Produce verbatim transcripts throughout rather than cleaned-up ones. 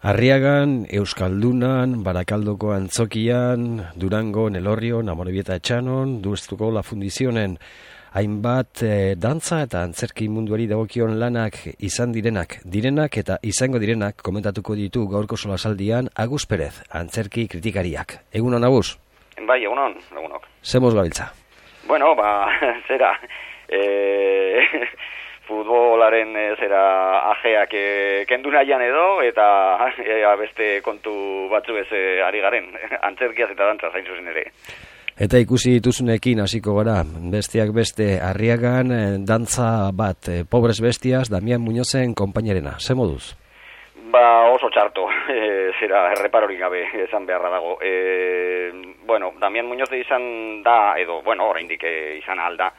Arriagan, Euskaldunan, Barakaldoko Antzokian, Durangon, Elorrion, Amorebieta Etxanon, Duestuko La Fundizionen, hainbat eh, dantza eta antzerki munduari dagokion lanak izan direnak, direnak eta izango direnak komentatuko ditu gaurko solasaldian Agus Perez, antzerki kritikariak. Egunon, Agus? Bai, egunon, egunok. Zemoz gabiltza? Bueno, ba, zera, e, futbolaren zera ajeak e, kendu nahian edo, eta e, beste kontu batzu ez e, ari garen, antzerkiaz eta dantza zain zuzen ere. Eta ikusi dituzunekin hasiko gara, besteak beste Arriagan, dantza bat, Pobres Bestias, Damian Muñozen konpainarena. Ze moduz? Ba, oso txarto, e, zera, erreparorik gabe esan beharra dago. E, bueno, Damian Muñoz izan da, edo, bueno, oraindik izan alda,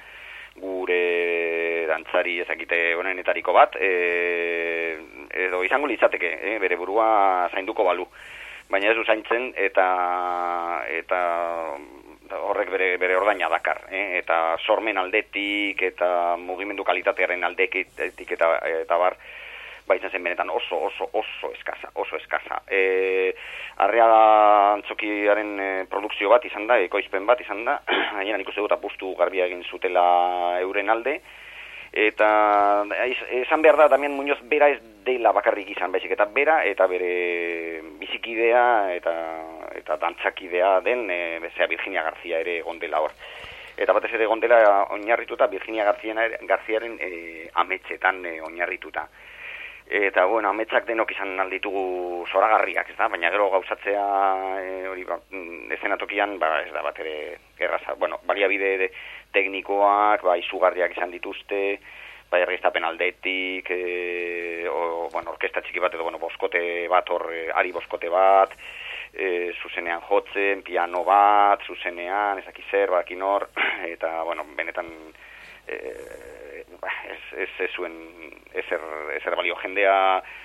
gure dantzari ezakite honenetariko bat, e, edo izango litzateke, e, bere burua zainduko balu. Baina ez du zaintzen, eta, eta horrek bere, bere ordaina dakar, eh? Eta sormen aldetik, eta mugimendu kalitatearen aldetik, eta, eta bar, baitzen zen benetan oso, oso, oso eskaza, oso eskaza. E, Arriaga Antzokiaren e, produkzio bat izan da, ekoizpen bat izan da, haieran ikuste dut apustu garbia egin zutela euren alde, eta esan behar da, Damian Muñoz bera ez dela bakarrik izan, baizik eta bera, eta bere bizikidea, eta eta dantzakidea den, e, bezea Virginia García ere gondela hor. Eta batez ere gondela oinarrituta Virginia Garciaren e, ametsetan e, oinarrituta. Eta, bueno, ametsak denok izan alditugu zoragarriak, ez da? Baina gero gauzatzea e, hori ba, ezenatokian, ba, ez da bat ere erraza. Bueno, baliabide de, teknikoak, ba, izugarriak izan dituzte, ba, erreztapen aldetik, e, o, bueno, orkesta txiki bat edo, bueno, boskote bat hor, e, ari boskote bat, e, zuzenean jotzen, piano bat, zuzenean, ezaki zer, baki nor, eta, bueno, benetan, e, ez, ez, ez zuen ezer, ezer balio jendea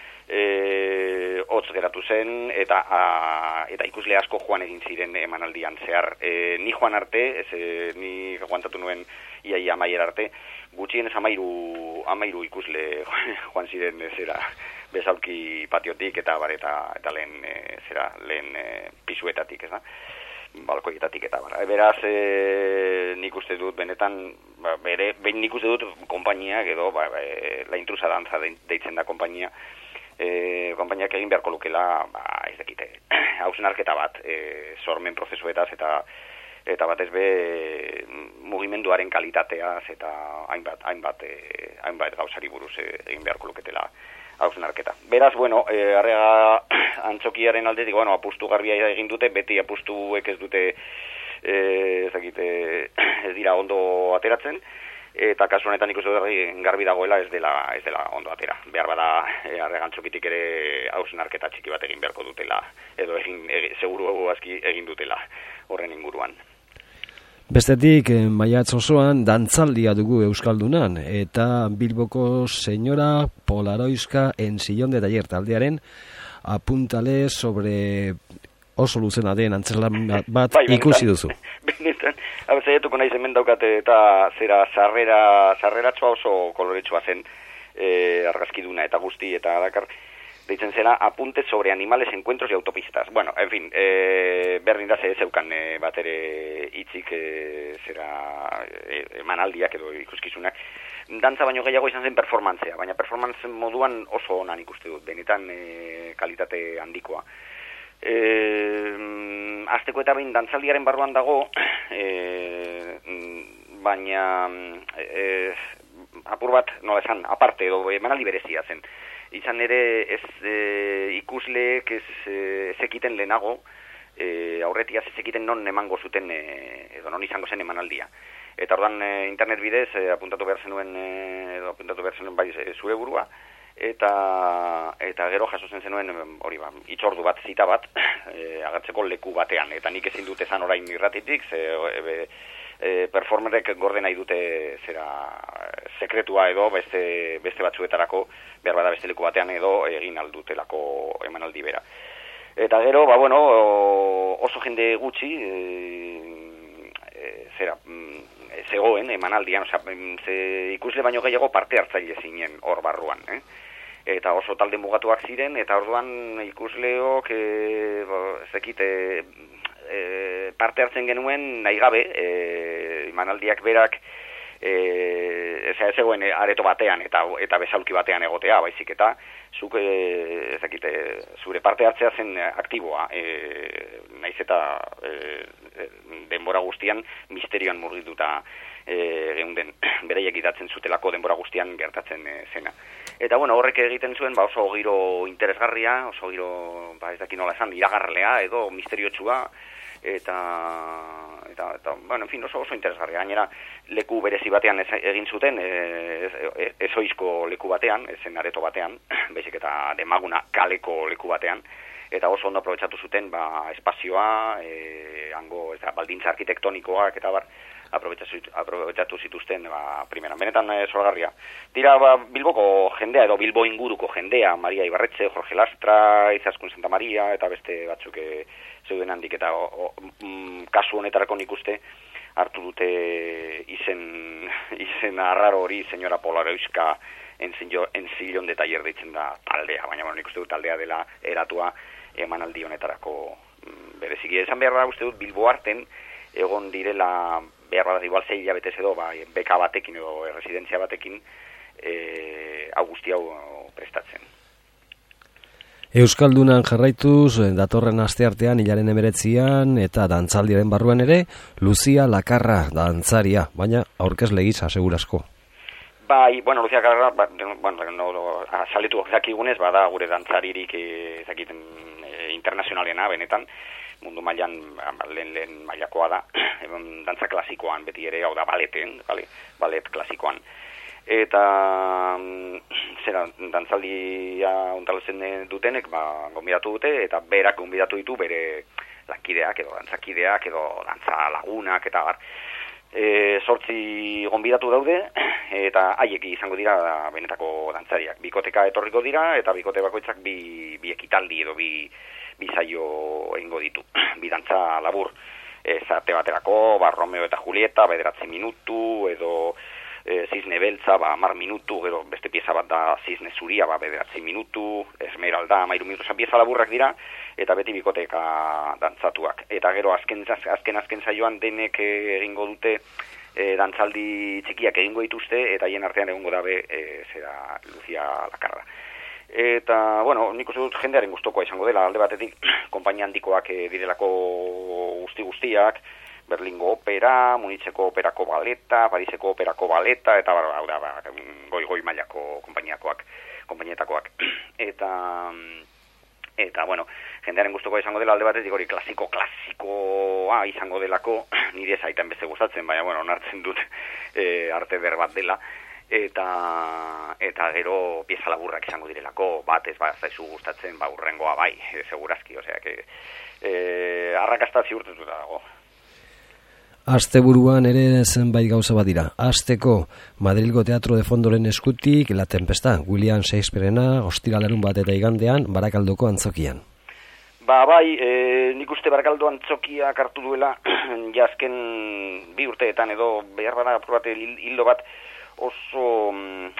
e, hotz geratu zen, eta a, eta ikusle asko joan egin ziren emanaldian zehar. E, ni joan arte, ez, e, ni aguantatu nuen iaia amaier arte, gutxienez amairu, amairu ikusle joan ziren zera bezalki patiotik eta bar, eta, eta lehen, e, zera, lehen e, pisuetatik, ez da? Balkoietatik eta bara. Beraz, e, nik uste dut, benetan, ba, bere, ben nik uste dut konpainiak edo, ba, e, la intrusa dantza deitzen da konpainia, e, konpainiak egin beharko lukela, ba, ez dakite, hausnarketa bat, e, sormen prozesuetaz eta eta batez be mugimenduaren kalitateaz eta hainbat, hainbat, e, hainbat gauzari buruz e, egin beharko luketela hausnarketa. Beraz, bueno, e, Arriaga Antzokiaren aldetik, bueno, apustu garbia egin dute, beti apustuek ez dute, e, ez dakite, ez dira ondo ateratzen, eta kasu honetan ikusi garbi dagoela ez dela, ez dela ondo atera. Behar bada, e, Arriaga Antzokitik ere hausnarketa txiki bat egin beharko dutela, edo egin, e, seguru aski egin dutela horren inguruan. Bestetik, maiatz osoan dantzaldia dugu Euskaldunan, eta Bilboko senyora Polaroiska en sillón de taller taldearen apuntale sobre oso luzena den antzerlan bat bai, ikusi duzu. Benetan, hau zaiatuko nahi hemen daukate eta zera sarrera, sarreratxoa oso koloretsua zen, e, argazkiduna eta guzti eta dakar, deitzen zela apuntes sobre animales, encuentros y autopistas. Bueno, en fin, e, berdin da ze zeukan e, bat ere hitzik e, zera e, emanaldiak edo ikuskizunak. Dantza baino gehiago izan zen performantzea, baina performance moduan oso onan ikuste dut, benetan e, kalitate handikoa. E, azteko eta behin dantzaldiaren barruan dago, e, baina e, apur bat, nola esan, aparte edo emanaldi berezia zen. Izan ere ez e, ikusleek ez e, zekiten lehenago, e, aurretiaz ez zekiten non emango zuten, e, edo non izango zen emanaldia. Eta ordan e, internet bidez e, apuntatu behar zenuen, e, edo apuntatu behar zenuen bai e, zure burua, eta, eta gero jaso zen zenuen, hori ba, itxordu bat, zita bat, e, agertzeko leku batean. Eta nik ezin dut esan orain irratitik, ze, e, E, performerek gorde nahi dute zera sekretua edo beste, beste batzuetarako behar bada beste leku batean edo egin aldutelako emanaldi bera. Eta gero, ba bueno, oso jende gutxi e, e, zera e, zegoen emanaldian, osea, ze ikusle baino gehiago parte hartzaile zinen hor barruan, eh? eta oso talde mugatuak ziren, eta orduan ikusleok e, ez dakit, e, e, parte hartzen genuen nahi gabe, e, emanaldiak berak e, ez zegoen areto batean eta eta besaulki batean egotea, baizik eta zuk e, ez dakit, zure parte hartzea zen aktiboa, e, naiz eta e, denbora guztian misterioan murgilduta e, geunden, beraiek idatzen zutelako denbora guztian gertatzen e, zena. Eta bueno, horrek egiten zuen ba, oso giro interesgarria, oso giro, ba, ez dakit nola esan, iragarlea edo misteriotsua, eta, eta, eta bueno, en fin, oso, oso interesgarria. Gainera, leku berezi batean ez, egin zuten, ez, ezoizko leku batean, ezen areto batean, baizik eta demaguna kaleko leku batean, eta oso ondo aprobetxatu zuten ba, espazioa, e, hango ez da, baldintza arkitektonikoak, eta bar, aprobetxatu zituzten ba, primeran. Benetan e, zorgarria. Dira ba, Bilboko jendea edo Bilbo inguruko jendea, Maria Ibarretxe, Jorge Lastra, Izaskun Santa Maria eta beste batzuk e, zeuden handik, eta o, o, mm, kasu honetarako nik uste hartu dute izen, izen arraro hori, senyora Polaroiska enzillon de taller deitzen da taldea, baina bueno, nik uste dut taldea dela eratua emanaldi honetarako mm, bereziki. Esan behar da uste dut Bilbo arten egon direla behar bat igual zei hilabetez edo ba, beka batekin edo residentzia batekin e, augusti hau prestatzen. Euskaldunan jarraituz, datorren asteartean hilaren emeretzian eta dantzaldiaren barruan ere, Lucia Lakarra dantzaria, baina aurkezle gisa segurasko. Bai, bueno, Lucia Lakarra, ba, bueno, no, no, saletu zakigunez, bada gure dantzaririk ezakiten e, internazionalena, benetan, mundu mailan lehen lehen mailakoa da, dantza klasikoan beti ere, hau da baleten, bale, balet klasikoan. Eta zera, dantzaldia ontaletzen dutenek, ba, gonbidatu dute, eta berak gonbidatu ditu bere lankideak, edo dantzakideak, edo dantza lagunak, eta bar. E, sortzi gonbidatu daude, eta haiek izango dira da, benetako dantzariak. Bikoteka etorriko dira, eta bikote bakoitzak bi, bi ekitaldi edo bi bizaio egingo ditu, bidantza labur, ezarte baterako, ba, Romeo eta Julieta, bederatzi minutu, edo e, Zizne Beltza, ba, mar minutu, gero beste pieza bat da Zizne Zuria, ba, bederatzi minutu, Esmeralda, mairu minutu, zan pieza laburrak dira, eta beti bikoteka dantzatuak. Eta gero azken azken, azken zaioan denek egingo dute e, dantzaldi txikiak egingo dituzte, eta hien artean egongo dabe, e, zera Lucia Lakarra. Eta, bueno, nik uste dut jendearen gustokoa izango dela, alde batetik, konpainia handikoak e, direlako guzti-guztiak, Berlingo opera, Munitzeko operako baleta, Pariseko operako baleta, eta hau da, ba, goi-goi mailako konpainiakoak, konpainietakoak. Eta, eta, bueno, jendearen gustokoa izango dela, alde batetik hori klasiko-klasikoa izango delako, nire zaitan beste gustatzen, baina, bueno, onartzen dut e, arte ber bat dela, eta eta gero pieza laburrak izango direlako, bat ez ba zaizu gustatzen, ba urrengoa bai, e, segurazki, osea que eh arrakasta ziurtatuta dago. Asteburuan ere zenbait gauza bat dira. Asteko Madrilgo Teatro de Fondoren eskutik La Tempesta, William Shakespearena, ostiralarun bat eta igandean Barakaldoko antzokian. Ba bai, e, nik uste Barakaldo antzokiak hartu duela jazken bi urteetan edo behar bada aprobate hildo bat oso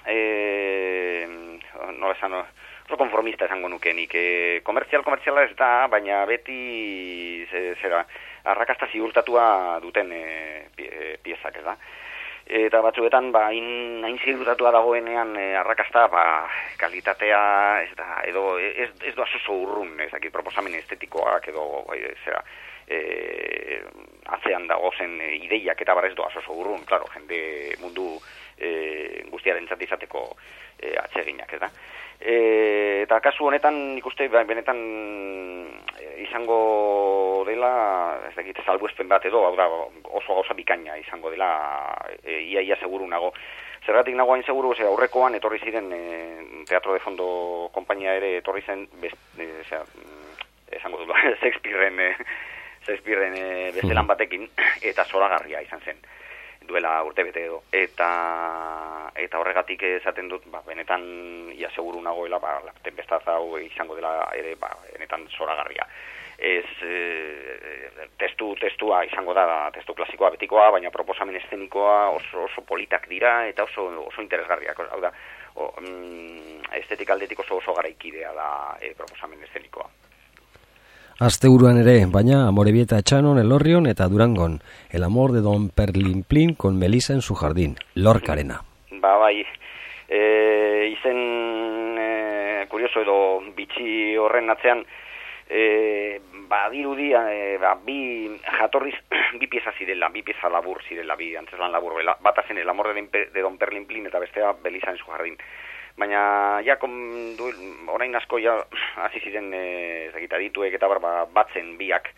eh, no esan, oso konformista esango nuke nik. E, komertzial komertziala ez da, baina beti ze, zera, arrakasta ziurtatua duten e, piezak, ez da. Eta batzuetan, ba, hain, hain ziurtatua dagoenean e, arrakasta, ba, kalitatea, ez da, edo, ez, ez doaz oso urrun, ez dakit, proposamen estetikoak, edo, e, zera, e, atzean dago zen e, ideiak eta barrez doaz oso urrun, klaro, jende mundu E, guztiaren izateko e, atseginak, ez da. E, eta kasu honetan ikuste benetan e, izango dela, ez dakit, salbuespen bat edo, hau da, oso gauza bikaina izango dela, e, ia ia seguru nago. Zergatik nago hain seguru, ze aurrekoan etorri ziren e, Teatro de Fondo konpainia ere etorri zen, best, e, zera, esango dut, Shakespearen e, Shakespearen e, bestelan batekin, eta zoragarria izan zen duela urte bete edo, eta eta horregatik esaten dut, ba, benetan ia seguru nagoela, ba, La Tempestaz hau izango dela ere, ba, benetan zoragarria. Ez, e, testu, testua izango da, testu klasikoa betikoa, baina proposamen eszenikoa oso, oso politak dira, eta oso, oso interesgarriak, hau da, o, mm, estetik aldetik oso oso garaikidea da e, proposamen eszenikoa. Asteburuan ere, baina Amorebieta Etxanon, Elorrion eta Durangon. El amor de Don Perlimplin con Melisa en su jardín. Lorcarena. Ba, bai, e, izen e, kurioso edo bitxi horren atzean, e, ba, dirudi, e, ba, bi jatorriz, bi pieza zirela, bi pieza labur zirela, bi antzeslan labur, bata zen El amor de, de Don Perlimplin eta bestea Melisa en su jardín. Baina, ja, du, orain asko, ja, hasi ziren, ez dakit, adituek eta bar, ba, batzen biak,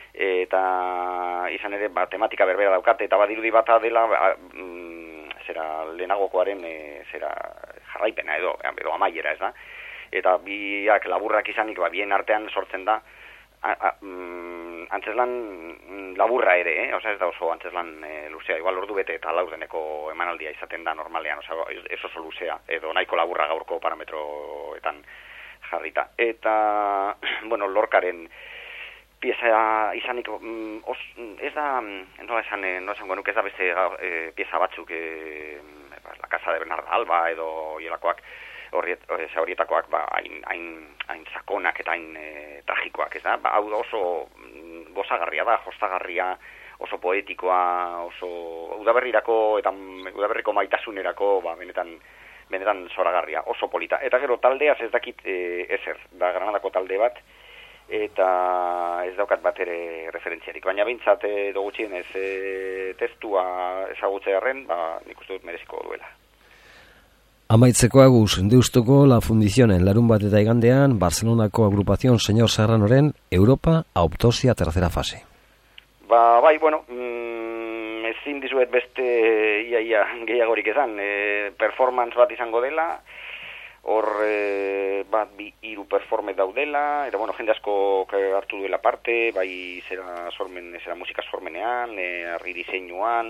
eta izan ere, ba, tematika berbera daukate, eta badirudi bata dela, ba, mm, zera, lehenagokoaren, e, zera, jarraipena edo, edo amaiera, ez da? Eta biak laburrak izanik, ba, bien artean sortzen da, a, a, mm, antzeslan laburra ere, eh? Osa ez da oso antzeslan e, luzea, igual ordu bete eta laurdeneko emanaldia izaten da normalean, osa ez oso luzea, edo nahiko laburra gaurko parametroetan jarrita. Eta, bueno, Lorcaren pieza izanik, mm, os, ez da, nola esan, nola esan genuke ez da beste e, pieza batzuk, e, La Casa de Bernarda Alba edo hielakoak, horietakoak ba, hain, hain, hain sakonak eta hain e, tragikoak, ez da? Ba, hau da oso gozagarria da, jostagarria, oso poetikoa, oso udaberrirako eta udaberriko maitasunerako, ba, benetan, benetan zoragarria, oso polita. Eta gero taldeaz ez dakit e, ezer, da Granadako talde bat, eta ez daukat bat ere referentziarik. Baina bintzat edo gutxienez e, testua ezagutzearen, ba, nik uste dut mereziko duela. Amaitzeko aguz, Deustuko La Fundicionen larun bat eta igandean, Barcelonako agrupación Señor Serranoren Europa Autopsia tercera fase. Ba, bai, bueno, mm, ezin dizuet beste ia, ia gehiagorik esan, e, performance bat izango dela, hor e, bat bi hiru performance daudela, eta bueno, jende asko hartu duela parte, bai zera sormen, zera musika sormenean, e, argi diseinuan,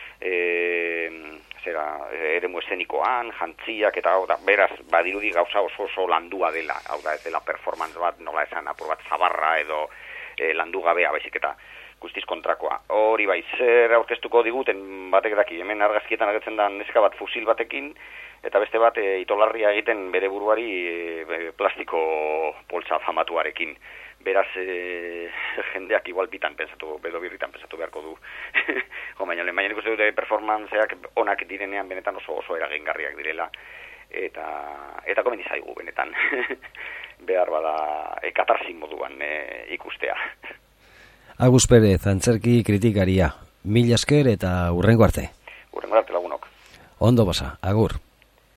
e, zera eremu eszenikoan, jantziak eta hau da, beraz, badirudi gauza oso oso landua dela, hau da, ez dela performance bat, nola esan, apur bat zabarra edo e, landu gabea, baizik eta guztiz kontrakoa. Hori bai, zer aurkeztuko diguten batek daki, hemen argazkietan agertzen da neska bat fusil batekin, eta beste bat e, itolarria egiten bere buruari e, plastiko poltsa famatuarekin. Beraz, e, jendeak igual bitan pensatu, bedo birritan pensatu beharko du. Jo, baina, baina nik uste dute performanceak onak direnean benetan oso oso eragingarriak direla, eta eta komeni zaigu benetan. Behar bada e, katarsi moduan e, ikustea. Agus Perez, antzerki kritikaria. Mila esker eta hurrengo arte. Hurrengo arte lagunok. Ondo basa, agur.